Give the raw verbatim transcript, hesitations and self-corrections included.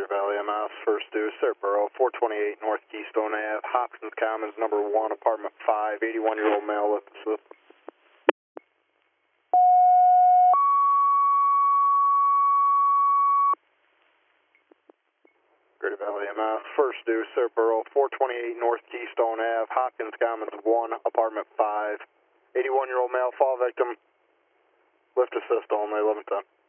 Greater Valley M S, first due, Cerbero, four twenty-eight North Keystone Ave, Hopkins Commons, number one, apartment five, eighty-one-year-old male with the system. Greater Valley M S, first due, Cerbero, four twenty-eight North Keystone Ave, Hopkins Commons one, apartment five, eighty-one-year-old male, fall victim, lift assist only, eleven ten.